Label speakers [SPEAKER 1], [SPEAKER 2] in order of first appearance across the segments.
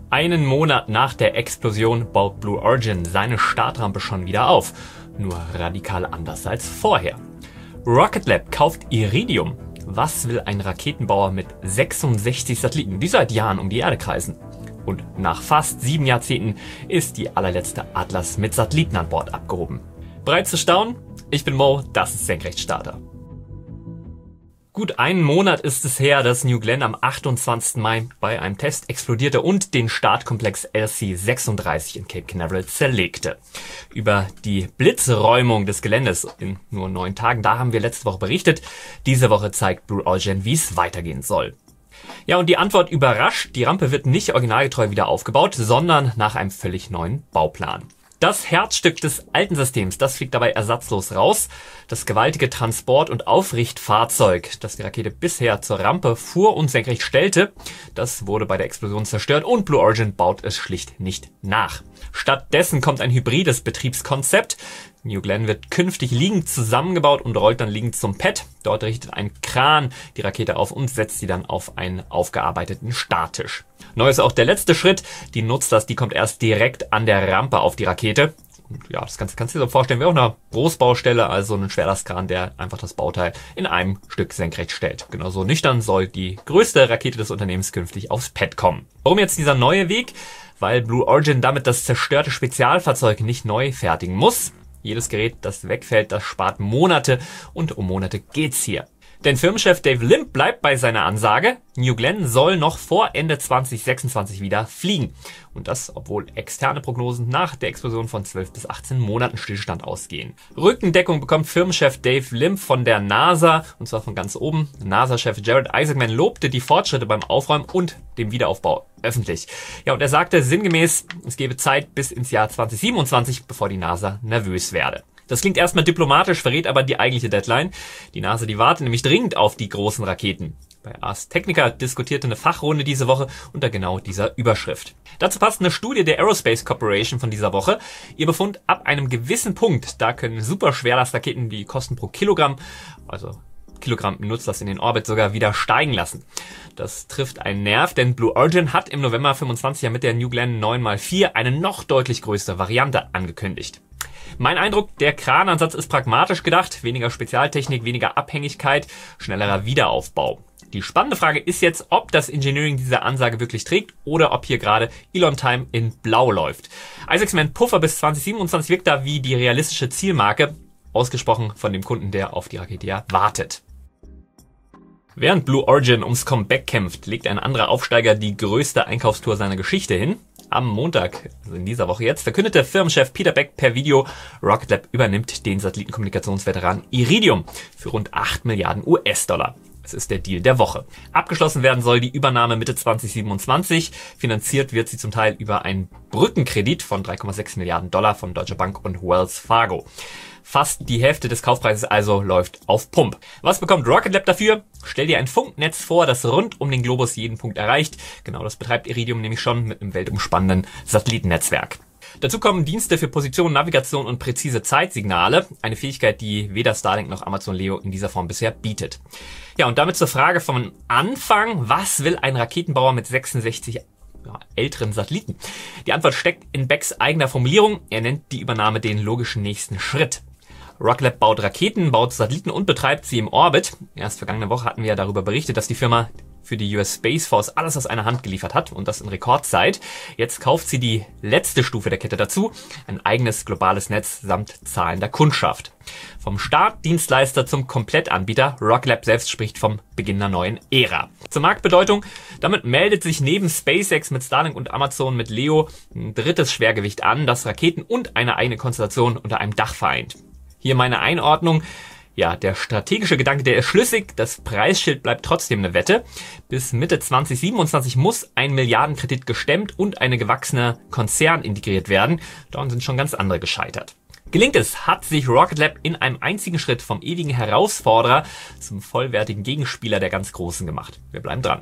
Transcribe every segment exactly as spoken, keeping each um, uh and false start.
[SPEAKER 1] Einen Monat nach der Explosion baut Blue Origin seine Startrampe schon wieder auf. Nur radikal anders als vorher. Rocket Lab kauft Iridium. Was will ein Raketenbauer mit sechsundsechzig Satelliten, die seit Jahren um die Erde kreisen? Und nach fast sieben Jahrzehnten ist die allerletzte Atlas mit Satelliten an Bord abgehoben. Bereit zu staunen? Ich bin Mo, das ist Senkrechtstarter. Gut einen Monat ist es her, dass New Glenn am achtundzwanzigsten Mai bei einem Test explodierte und den Startkomplex L C sechsunddreißig in Cape Canaveral zerlegte. Über die Blitzräumung des Geländes in nur neun Tagen, da haben wir letzte Woche berichtet. Diese Woche zeigt Blue Origin, wie es weitergehen soll. Ja, und die Antwort überrascht. Die Rampe wird nicht originalgetreu wieder aufgebaut, sondern nach einem völlig neuen Bauplan. Das Herzstück des alten Systems, das fliegt dabei ersatzlos raus. Das gewaltige Transport- und Aufrichtfahrzeug, das die Rakete bisher zur Rampe fuhr und senkrecht stellte, das wurde bei der Explosion zerstört und Blue Origin baut es schlicht nicht nach. Stattdessen kommt ein hybrides Betriebskonzept. New Glenn wird künftig liegend zusammengebaut und rollt dann liegend zum Pad. Dort richtet ein Kran die Rakete auf und setzt sie dann auf einen aufgearbeiteten Starttisch. Neu ist auch der letzte Schritt. Die Nutzlast, die kommt erst direkt an der Rampe auf die Rakete. Und ja, das Ganze kannst du dir so vorstellen wie auf einer Großbaustelle, also ein Schwerlastkran, der einfach das Bauteil in einem Stück senkrecht stellt. Genauso nüchtern soll die größte Rakete des Unternehmens künftig aufs Pad kommen. Warum jetzt dieser neue Weg? Weil Blue Origin damit das zerstörte Spezialfahrzeug nicht neu fertigen muss. Jedes Gerät, das wegfällt, das spart Monate und um Monate geht's hier. Denn Firmenchef Dave Limp bleibt bei seiner Ansage, New Glenn soll noch vor Ende zwanzig sechsundzwanzig wieder fliegen. Und das, obwohl externe Prognosen nach der Explosion von zwölf bis achtzehn Monaten Stillstand ausgehen. Rückendeckung bekommt Firmenchef Dave Limp von der NASA, und zwar von ganz oben. NASA-Chef Jared Isaacman lobte die Fortschritte beim Aufräumen und dem Wiederaufbau öffentlich. Ja, und er sagte sinngemäß, es gebe Zeit bis ins Jahr zwanzig siebenundzwanzig, bevor die NASA nervös werde. Das klingt erstmal diplomatisch, verrät aber die eigentliche Deadline. Die NASA, die wartet nämlich dringend auf die großen Raketen. Bei Ars Technica diskutierte eine Fachrunde diese Woche unter genau dieser Überschrift. Dazu passt eine Studie der Aerospace Corporation von dieser Woche. Ihr Befund: ab einem gewissen Punkt, da können Superschwerlastraketen die Kosten pro Kilogramm, also Kilogramm Nutzlast in den Orbit, sogar wieder steigen lassen. Das trifft einen Nerv, denn Blue Origin hat im November fünfundzwanzig ja mit der New Glenn neun mal vier eine noch deutlich größere Variante angekündigt. Mein Eindruck, der Kranansatz ist pragmatisch gedacht, weniger Spezialtechnik, weniger Abhängigkeit, schnellerer Wiederaufbau. Die spannende Frage ist jetzt, ob das Engineering diese Ansage wirklich trägt oder ob hier gerade Elon Time in Blau läuft. Isaacman Puffer bis zwanzig siebenundzwanzig wirkt da wie die realistische Zielmarke, ausgesprochen von dem Kunden, der auf die Rakete ja wartet. Während Blue Origin ums Comeback kämpft, legt ein anderer Aufsteiger die größte Einkaufstour seiner Geschichte hin. Am Montag, also in dieser Woche jetzt, verkündete Firmenchef Peter Beck per Video, Rocket Lab übernimmt den Satellitenkommunikationsveteran Iridium für rund acht Milliarden U S-Dollar. Das ist der Deal der Woche. Abgeschlossen werden soll die Übernahme Mitte zwanzig siebenundzwanzig. Finanziert wird sie zum Teil über einen Brückenkredit von drei Komma sechs Milliarden Dollar von Deutsche Bank und Wells Fargo. Fast die Hälfte des Kaufpreises also läuft auf Pump. Was bekommt Rocket Lab dafür? Stell dir ein Funknetz vor, das rund um den Globus jeden Punkt erreicht. Genau das betreibt Iridium nämlich schon mit einem weltumspannenden Satellitennetzwerk. Dazu kommen Dienste für Position, Navigation und präzise Zeitsignale. Eine Fähigkeit, die weder Starlink noch Amazon Leo in dieser Form bisher bietet. Ja, und damit zur Frage vom Anfang. Was will ein Raketenbauer mit sechsundsechzig ja, älteren Satelliten? Die Antwort steckt in Becks eigener Formulierung. Er nennt die Übernahme den logischen nächsten Schritt. Rocket Lab baut Raketen, baut Satelliten und betreibt sie im Orbit. Erst vergangene Woche hatten wir ja darüber berichtet, dass die Firma für die U S Space Force alles aus einer Hand geliefert hat und das in Rekordzeit. Jetzt kauft sie die letzte Stufe der Kette dazu, ein eigenes globales Netz samt zahlender Kundschaft. Vom Startdienstleister zum Komplettanbieter, Rocket Lab selbst spricht vom Beginn einer neuen Ära. Zur Marktbedeutung: damit meldet sich neben SpaceX mit Starlink und Amazon mit Leo ein drittes Schwergewicht an, das Raketen und eine eigene Konstellation unter einem Dach vereint. Hier meine Einordnung. Ja, der strategische Gedanke, der ist schlüssig. Das Preisschild bleibt trotzdem eine Wette. Bis Mitte zwanzig siebenundzwanzig muss ein Milliardenkredit gestemmt und eine gewachsene Konzern integriert werden. Daran sind schon ganz andere gescheitert. Gelingt es, hat sich Rocket Lab in einem einzigen Schritt vom ewigen Herausforderer zum vollwertigen Gegenspieler der ganz Großen gemacht. Wir bleiben dran.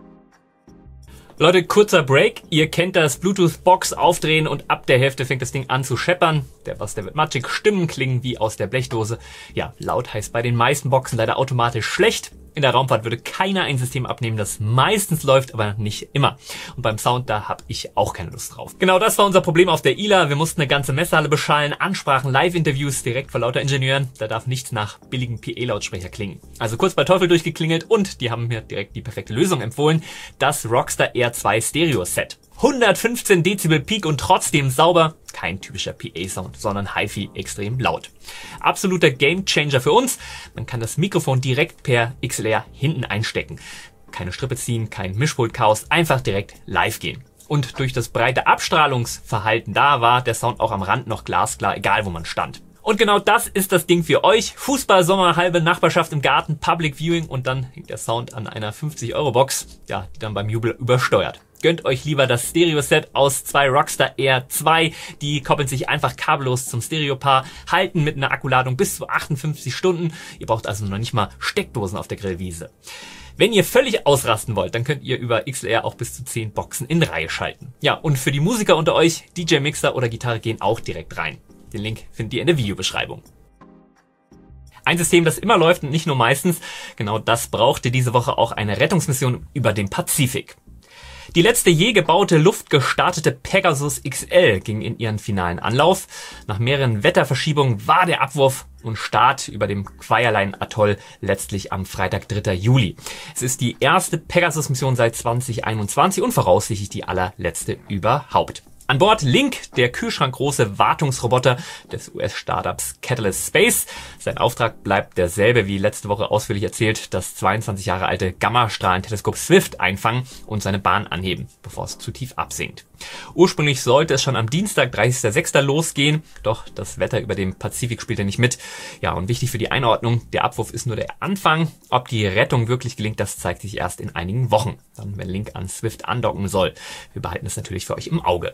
[SPEAKER 1] Leute, kurzer Break. Ihr kennt das: Bluetooth-Box aufdrehen und ab der Hälfte fängt das Ding an zu scheppern. Der Bass, der wird matschig, Stimmen klingen wie aus der Blechdose. Ja, laut heißt bei den meisten Boxen leider automatisch schlecht. In der Raumfahrt würde keiner ein System abnehmen, das meistens läuft, aber nicht immer. Und beim Sound, da habe ich auch keine Lust drauf. Genau das war unser Problem auf der I L A. Wir mussten eine ganze Messehalle beschallen, Ansprachen, Live-Interviews direkt vor lauter Ingenieuren. Da darf nichts nach billigen P E-Lautsprecher klingen. Also kurz bei Teufel durchgeklingelt und die haben mir direkt die perfekte Lösung empfohlen. Das Rockstar R zwei Stereo Set. hundertfünfzehn Dezibel Peak und trotzdem sauber. Kein typischer P A-Sound, sondern Hi-Fi extrem laut. Absoluter Gamechanger für uns. Man kann das Mikrofon direkt per X L R hinten einstecken. Keine Strippe ziehen, kein Mischpult-Chaos, einfach direkt live gehen. Und durch das breite Abstrahlungsverhalten da war der Sound auch am Rand noch glasklar, egal wo man stand. Und genau das ist das Ding für euch. Fußball, Sommer, halbe Nachbarschaft im Garten, Public Viewing und dann hängt der Sound an einer fünfzig Euro Box, ja, die dann beim Jubel übersteuert. Gönnt euch lieber das Stereo-Set aus zwei Rockstar R zwei. Die koppeln sich einfach kabellos zum Stereopaar, halten mit einer Akkuladung bis zu achtundfünfzig Stunden. Ihr braucht also noch nicht mal Steckdosen auf der Grillwiese. Wenn ihr völlig ausrasten wollt, dann könnt ihr über X L R auch bis zu zehn Boxen in Reihe schalten. Ja, und für die Musiker unter euch, D J-Mixer oder Gitarre gehen auch direkt rein. Den Link findet ihr in der Videobeschreibung. Ein System, das immer läuft und nicht nur meistens, genau das brauchte diese Woche auch eine Rettungsmission über den Pazifik. Die letzte je gebaute luftgestartete Pegasus X L ging in ihren finalen Anlauf. Nach mehreren Wetterverschiebungen war der Abwurf und Start über dem Kwajalein Atoll letztlich am Freitag, dritter Juli. Es ist die erste Pegasus-Mission seit zwanzig einundzwanzig und voraussichtlich die allerletzte überhaupt. An Bord Link, der kühlschrankgroße Wartungsroboter des U S-Startups Catalyst Space. Sein Auftrag bleibt derselbe wie letzte Woche ausführlich erzählt, das zweiundzwanzig Jahre alte Gammastrahlenteleskop Swift einfangen und seine Bahn anheben, bevor es zu tief absinkt. Ursprünglich sollte es schon am Dienstag, dreißigster sechster losgehen, doch das Wetter über dem Pazifik spielte nicht mit. Ja, und wichtig für die Einordnung, der Abwurf ist nur der Anfang. Ob die Rettung wirklich gelingt, das zeigt sich erst in einigen Wochen, dann wenn Link an Swift andocken soll. Wir behalten es natürlich für euch im Auge.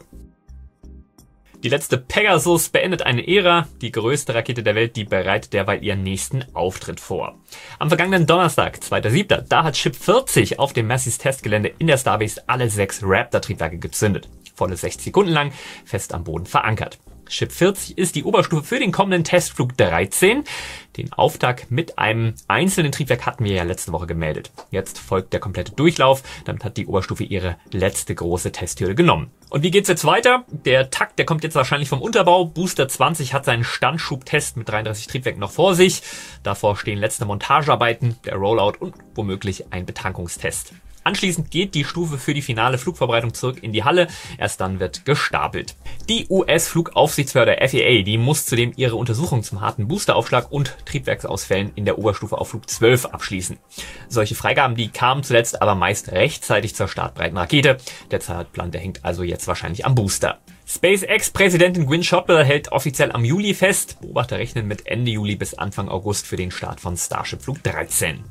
[SPEAKER 1] Die letzte Pegasus beendet eine Ära. Die größte Rakete der Welt, die bereitet derweil ihren nächsten Auftritt vor. Am vergangenen Donnerstag, zweiter siebter, da hat Ship vierzig auf dem Massys Testgelände in der Starbase alle sechs Raptor-Triebwerke gezündet. Volle sechzig Sekunden lang, fest am Boden verankert. Ship vierzig ist die Oberstufe für den kommenden Testflug dreizehn. Den Auftakt mit einem einzelnen Triebwerk hatten wir ja letzte Woche gemeldet. Jetzt folgt der komplette Durchlauf. Damit hat die Oberstufe ihre letzte große Testhürde genommen. Und wie geht's jetzt weiter? Der Takt, der kommt jetzt wahrscheinlich vom Unterbau. Booster zwanzig hat seinen Standschubtest mit dreiunddreißig Triebwerken noch vor sich. Davor stehen letzte Montagearbeiten, der Rollout und womöglich ein Betankungstest. Anschließend geht die Stufe für die finale Flugvorbereitung zurück in die Halle. Erst dann wird gestapelt. Die U S-Flugaufsichtsbehörde F A A, die muss zudem ihre Untersuchung zum harten Boosteraufschlag und Triebwerksausfällen in der Oberstufe auf Flug zwölf abschließen. Solche Freigaben, die kamen zuletzt aber meist rechtzeitig zur startbreiten Rakete. Der Zeitplan, der hängt also jetzt wahrscheinlich am Booster. SpaceX-Präsidentin Gwynne Shotwell hält offiziell am Juli fest. Beobachter rechnen mit Ende Juli bis Anfang August für den Start von Starship Flug dreizehn.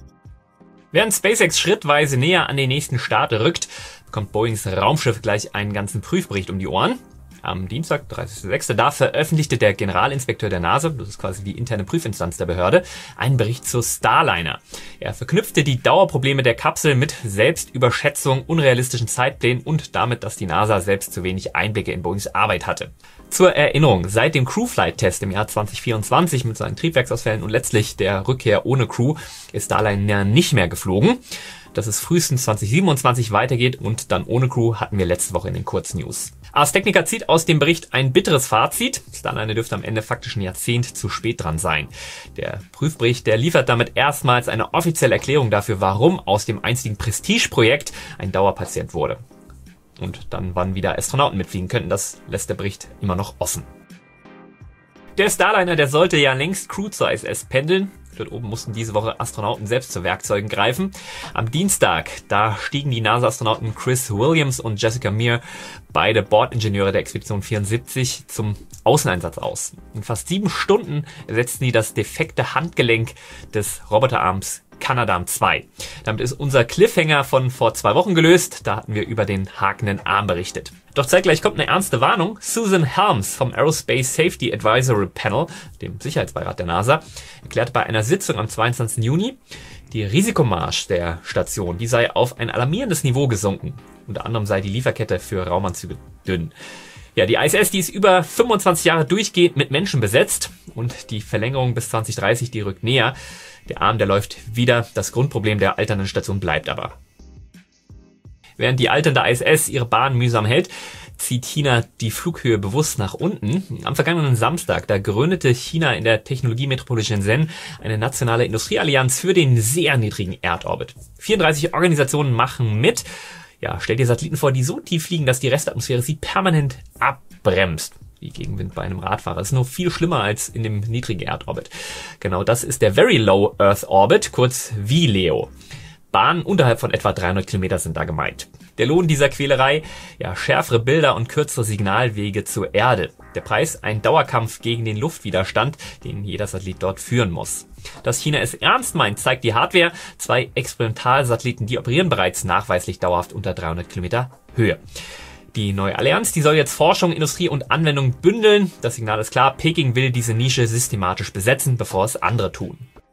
[SPEAKER 1] Während SpaceX schrittweise näher an den nächsten Start rückt, bekommt Boeings Raumschiff gleich einen ganzen Prüfbericht um die Ohren. Am Dienstag, dreißigster sechster, da veröffentlichte der Generalinspekteur der NASA, das ist quasi die interne Prüfinstanz der Behörde, einen Bericht zur Starliner. Er verknüpfte die Dauerprobleme der Kapsel mit Selbstüberschätzung, unrealistischen Zeitplänen und damit, dass die NASA selbst zu wenig Einblicke in Boeings Arbeit hatte. Zur Erinnerung, seit dem Crew-Flight-Test im Jahr zwanzig vierundzwanzig mit seinen Triebwerksausfällen und letztlich der Rückkehr ohne Crew ist Starliner nicht mehr geflogen. Dass es frühestens zwanzig siebenundzwanzig weitergeht und dann ohne Crew hatten wir letzte Woche in den Kurznews. Ars Technica zieht aus dem Bericht ein bitteres Fazit. Starliner dürfte am Ende faktisch ein Jahrzehnt zu spät dran sein. Der Prüfbericht, der liefert damit erstmals eine offizielle Erklärung dafür, warum aus dem einstigen Prestigeprojekt ein Dauerpatient wurde. Und dann wann wieder Astronauten mitfliegen könnten, das lässt der Bericht immer noch offen. Der Starliner, der sollte ja längst Crew zur I S S pendeln. Dort oben mussten diese Woche Astronauten selbst zu Werkzeugen greifen. Am Dienstag, da stiegen die NASA-Astronauten Chris Williams und Jessica Meir, beide Bordingenieure der Expedition vierundsiebzig, zum Außeneinsatz aus. In fast sieben Stunden ersetzten die das defekte Handgelenk des Roboterarms Canadarm zwei. Damit ist unser Cliffhanger von vor zwei Wochen gelöst. Da hatten wir über den hakenden Arm berichtet. Doch zeitgleich kommt eine ernste Warnung. Susan Helms vom Aerospace Safety Advisory Panel, dem Sicherheitsbeirat der NASA, erklärte bei einer Sitzung am zweiundzwanzigsten Juni, die Risikomarge der Station, die sei auf ein alarmierendes Niveau gesunken. Unter anderem sei die Lieferkette für Raumanzüge dünn. Ja, die I S S, die ist über fünfundzwanzig Jahre durchgehend mit Menschen besetzt und die Verlängerung bis zwanzig dreißig, die rückt näher. Der Arm, der läuft wieder. Das Grundproblem der alternden Station bleibt aber. Während die alternde I S S ihre Bahn mühsam hält, zieht China die Flughöhe bewusst nach unten. Am vergangenen Samstag, da gründete China in der Technologiemetropole Shenzhen eine nationale Industrieallianz für den sehr niedrigen Erdorbit. vierunddreißig Organisationen machen mit. Ja, stell dir Satelliten vor, die so tief fliegen, dass die Restatmosphäre sie permanent abbremst. Wie Gegenwind bei einem Radfahrer. Das ist nur viel schlimmer als in dem niedrigen Erdorbit. Genau, das ist der Very Low Earth Orbit, kurz V LEO. Bahnen unterhalb von etwa dreihundert Kilometer sind da gemeint. Der Lohn dieser Quälerei? Ja, schärfere Bilder und kürzere Signalwege zur Erde. Der Preis? Ein Dauerkampf gegen den Luftwiderstand, den jeder Satellit dort führen muss. Dass China es ernst meint, zeigt die Hardware. Zwei Experimentalsatelliten, die operieren bereits nachweislich dauerhaft unter dreihundert Kilometer Höhe. Die neue Allianz, die soll jetzt Forschung, Industrie und Anwendung bündeln. Das Signal ist klar, Peking will diese Nische systematisch besetzen, bevor es andere tun.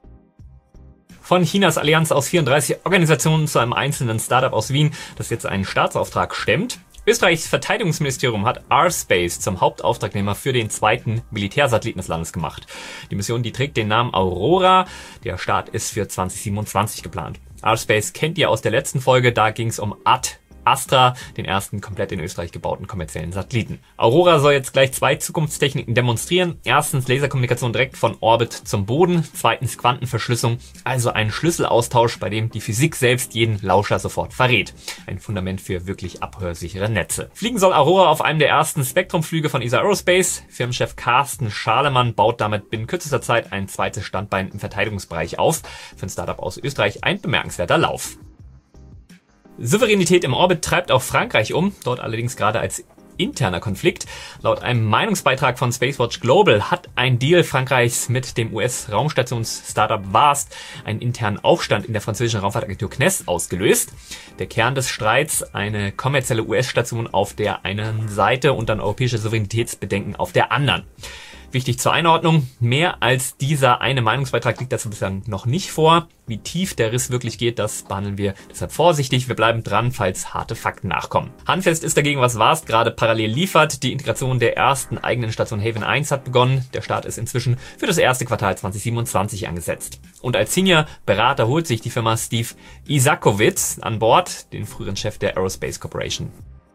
[SPEAKER 1] Von Chinas Allianz aus vierunddreißig Organisationen zu einem einzelnen Startup aus Wien, das jetzt einen Staatsauftrag stemmt. Österreichs Verteidigungsministerium hat R-Space zum Hauptauftragnehmer für den zweiten Militärsatelliten des Landes gemacht. Die Mission, die trägt den Namen Aurora. Der Start ist für zwanzig siebenundzwanzig geplant. R-Space kennt ihr aus der letzten Folge, da ging es um Ad Astra, den ersten komplett in Österreich gebauten kommerziellen Satelliten. Aurora soll jetzt gleich zwei Zukunftstechniken demonstrieren. Erstens Laserkommunikation direkt von Orbit zum Boden. Zweitens Quantenverschlüsselung, also ein Schlüsselaustausch, bei dem die Physik selbst jeden Lauscher sofort verrät. Ein Fundament für wirklich abhörsichere Netze. Fliegen soll Aurora auf einem der ersten Spektrumflüge von E S A Aerospace. Firmenchef Carsten Schalemann baut damit binnen kürzester Zeit ein zweites Standbein im Verteidigungsbereich auf. Für ein Startup aus Österreich ein bemerkenswerter Lauf. Souveränität im Orbit treibt auch Frankreich um, dort allerdings gerade als interner Konflikt. Laut einem Meinungsbeitrag von Spacewatch Global hat ein Deal Frankreichs mit dem U S-Raumstations-Startup VAST einen internen Aufstand in der französischen Raumfahrtagentur C N E S ausgelöst. Der Kern des Streits, eine kommerzielle U S-Station auf der einen Seite und dann europäische Souveränitätsbedenken auf der anderen. Wichtig zur Einordnung, mehr als dieser eine Meinungsbeitrag liegt dazu bislang noch nicht vor. Wie tief der Riss wirklich geht, das behandeln wir deshalb vorsichtig. Wir bleiben dran, falls harte Fakten nachkommen. Handfest ist dagegen, was VAST gerade parallel liefert. Die Integration der ersten eigenen Station Haven eins hat begonnen. Der Start ist inzwischen für das erste Quartal zwanzig siebenundzwanzig angesetzt. Und als Senior-Berater holt sich die Firma Steve Isakowitz an Bord, den früheren Chef der Aerospace Corporation.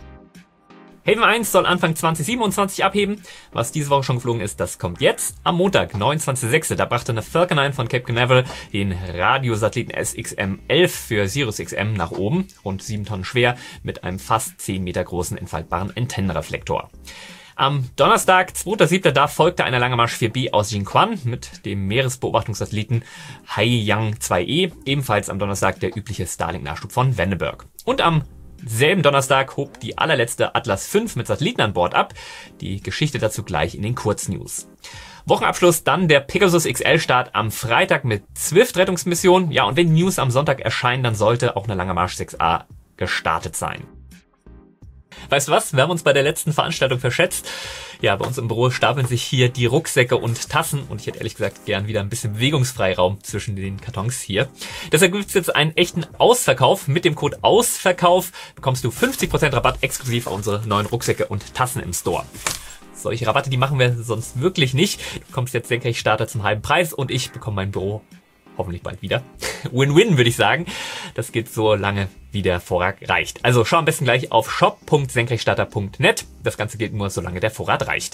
[SPEAKER 1] Haven eins soll Anfang zwanzig siebenundzwanzig abheben. Was diese Woche schon geflogen ist, das kommt jetzt. Am Montag, neunundzwanzigster sechster Da brachte eine Falcon neun von Cape Canaveral den Radiosatelliten S X M elf für Sirius X M nach oben. Rund sieben Tonnen schwer mit einem fast zehn Meter großen entfaltbaren Antennenreflektor. Am Donnerstag, zweiter siebter da folgte eine Lange Marsch vier B aus Jinquan mit dem Meeresbeobachtungssatelliten Haiyang zwei E. Ebenfalls am Donnerstag der übliche Starlink-Nachschub von Vandenberg. Und am selben Donnerstag hob die allerletzte Atlas fünf mit Satelliten an Bord ab. Die Geschichte dazu gleich in den Kurznews. Wochenabschluss dann der Pegasus X L-Start am Freitag mit Zwift-Rettungsmission. Ja, und wenn News am Sonntag erscheinen, dann sollte auch eine Lange Marsch sechs A gestartet sein. Weißt du was? Wir haben uns bei der letzten Veranstaltung verschätzt. Ja, bei uns im Büro stapeln sich hier die Rucksäcke und Tassen und ich hätte ehrlich gesagt gern wieder ein bisschen Bewegungsfreiraum zwischen den Kartons hier. Deshalb gibt es jetzt einen echten Ausverkauf. Mit dem Code Ausverkauf bekommst du fünfzig Prozent Rabatt exklusiv auf unsere neuen Rucksäcke und Tassen im Store. Solche Rabatte, die machen wir sonst wirklich nicht. Du bekommst jetzt Senkrechtstarter zum halben Preis und ich bekomme mein Büro hoffentlich bald wieder. Win-win, würde ich sagen. Das geht so lange, wie der Vorrat reicht. Also schau am besten gleich auf shop punkt senkrechtstarter punkt net. Das Ganze gilt nur, solange der Vorrat reicht.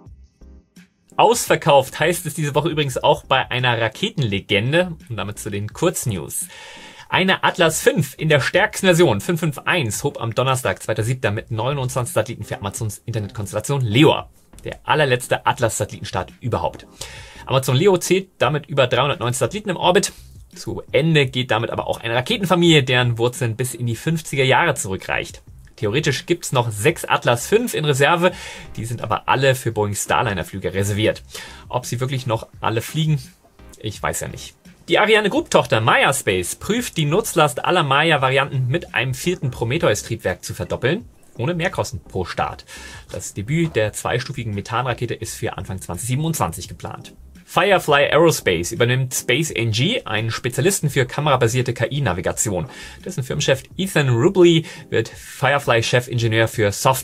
[SPEAKER 1] Ausverkauft heißt es diese Woche übrigens auch bei einer Raketenlegende und damit zu den Kurznews. Eine Atlas fünf in der stärksten Version fünf fünf eins hob am Donnerstag, zweiter siebter mit neunundzwanzig Satelliten für Amazons Internetkonstellation Leo ab. Der allerletzte Atlas-Satellitenstart überhaupt. Amazon Leo zählt damit über dreihundertneunzig Satelliten im Orbit. Zu Ende geht damit aber auch eine Raketenfamilie, deren Wurzeln bis in die fünfziger Jahre zurückreicht. Theoretisch gibt's noch sechs Atlas fünf in Reserve, die sind aber alle für Boeing Starliner-Flüge reserviert. Ob sie wirklich noch alle fliegen, ich weiß ja nicht. Die Ariane Group-Tochter Maya Space prüft die Nutzlast aller Maya-Varianten mit einem vierten Prometheus-Triebwerk zu verdoppeln, ohne Mehrkosten pro Start. Das Debüt der zweistufigen Methanrakete ist für Anfang zwanzig siebenundzwanzig geplant. Firefly Aerospace übernimmt Space N G, einen Spezialisten für kamerabasierte K I-Navigation. Dessen Firmenchef Ethan Rubley wird Firefly-Chefingenieur für Software.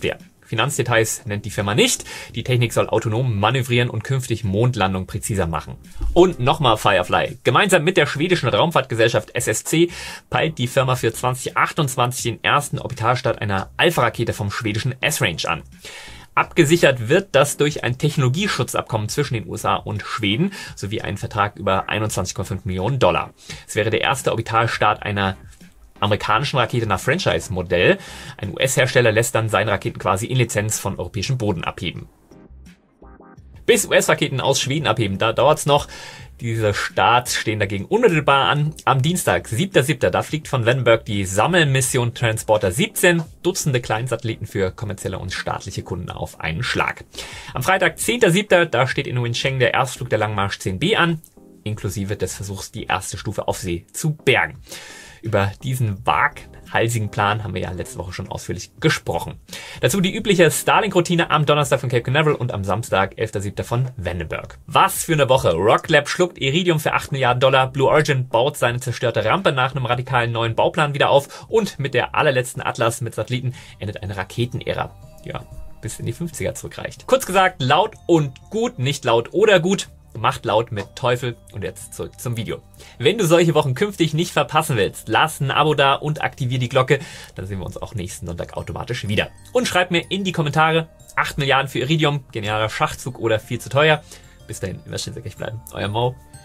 [SPEAKER 1] Finanzdetails nennt die Firma nicht. Die Technik soll autonom manövrieren und künftig Mondlandung präziser machen. Und nochmal Firefly. Gemeinsam mit der schwedischen Raumfahrtgesellschaft S S C peilt die Firma für zwanzig achtundzwanzig den ersten Orbitalstart einer Alpha-Rakete vom schwedischen S-Range an. Abgesichert wird das durch ein Technologieschutzabkommen zwischen den U S A und Schweden sowie einen Vertrag über einundzwanzig Komma fünf Millionen Dollar. Es wäre der erste Orbitalstart einer amerikanischen Rakete nach Franchise-Modell. Ein U S-Hersteller lässt dann seine Raketen quasi in Lizenz von europäischem Boden abheben. Bis U S-Raketen aus Schweden abheben, da dauert's noch. Diese Starts stehen dagegen unmittelbar an. Am Dienstag, siebter siebter da fliegt von Vandenberg die Sammelmission Transporter siebzehn, Dutzende Kleinsatelliten für kommerzielle und staatliche Kunden auf einen Schlag. Am Freitag, zehnter siebter da steht in Wincheng der Erstflug der Langmarsch zehn B an, inklusive des Versuchs, die erste Stufe auf See zu bergen. Über diesen waghalsigen Plan haben wir ja letzte Woche schon ausführlich gesprochen. Dazu die übliche Starlink-Routine am Donnerstag von Cape Canaveral und am Samstag, elfter siebter von Vandenberg. Was für eine Woche. Rocket Lab schluckt Iridium für acht Milliarden Dollar, Blue Origin baut seine zerstörte Rampe nach einem radikalen neuen Bauplan wieder auf und mit der allerletzten Atlas mit Satelliten endet eine Raketenära. Ja, bis in die fünfziger zurückreicht. Kurz gesagt, laut und gut, nicht laut oder gut. Macht laut mit Teufel. Und jetzt zurück zum Video. Wenn du solche Wochen künftig nicht verpassen willst, lass ein Abo da und aktivier die Glocke. Dann sehen wir uns auch nächsten Sonntag automatisch wieder. Und schreib mir in die Kommentare, acht Milliarden für Iridium, genialer Schachzug oder viel zu teuer. Bis dahin, immer schön sickig bleiben. Euer Mo.